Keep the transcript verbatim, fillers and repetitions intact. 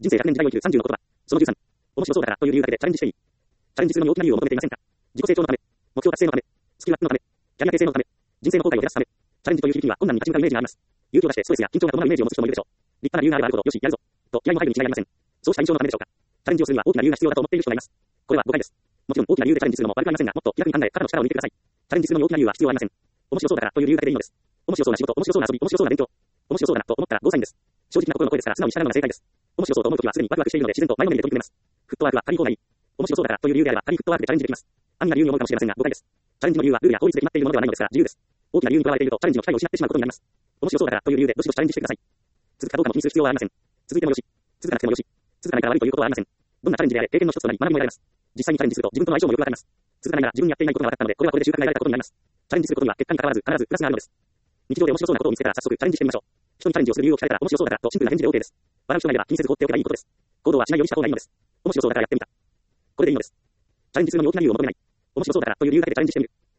人生ひゃくねん時代を生きるさんじゅうの言葉。そのじゅうさん。面白そうだからという理由だけでチャレンジしていい。チャレンジするのに大きな理由を求めていませんか？自己成長のため、目標達成のため、スキルアップのため、キャリア形成のため、人生の後悔を減らすため、チャレンジという響きには困難に立ち向かうイメージがあります。勇気を出してストレスや緊張が伴うイメージを持つ人もいるでしょう。立派な理由があればあるほど、よし、やるぞ。と気合の入るに違いありません。そうした印象のためでしょうか。チャレンジをするには大きな理由が必要だと思っている人がいます。これは誤解です。もちろん大きな理由でチャレンジするのも悪くありませんが、もっと気楽に考え、肩の力を抜いてください。チャレンジするのに大きな理由は必要ありません。面白そうだからという理由だけでいいのです。面白そうな仕事、面白そうな遊び、面白そうな勉強。面白そうだなと思ったらゴーサインです。正直な心の声ですから素直に従うのが正解です。面白そうと思うときはすでにワクワクしているので自然と前のめりで取り組めます。フットワークは仮放題。面白そうだからという理由であれば仮フットワークでチャレンジできます。安易な理由に思うかもしれませんが誤解です。チャレンジの理由はルールや法律で決まっているものではないのですから自由です。大きな理由にとらわれているとチャレンジの機会を失ってしまうことになります。面白そうだからという理由でどしどしチャレンジしてください。続くかどうかも気にする必要はありません。続いてもよし、続かなくてもよし、続かないから悪いということはありません。どんなチャレンジであれ経験の一つとなり学びも得られます。実際にチャレンジすると自分との相性もよくわかります。続かないなら自分にやっていないことが分かったのでこれはこれで習慣が得られたことになります。チャレンジすることには結果に関わらず必ずプラスがあるのです。日常で面白そうなことを見つけたら早速チャレンジしてみましょう。人にチャレンジをする理由を聞かれたら面白そうだからとシンプルな返事で OK です。笑う人がいれば気にせず放っておけばいいことです。行動はしないようにした方がいいのです。面白そうだからやってみた。これでいいのです。チャレンジするのに大きな理由を求めない。面白そうだからという理由だけでチャレンジしてみる。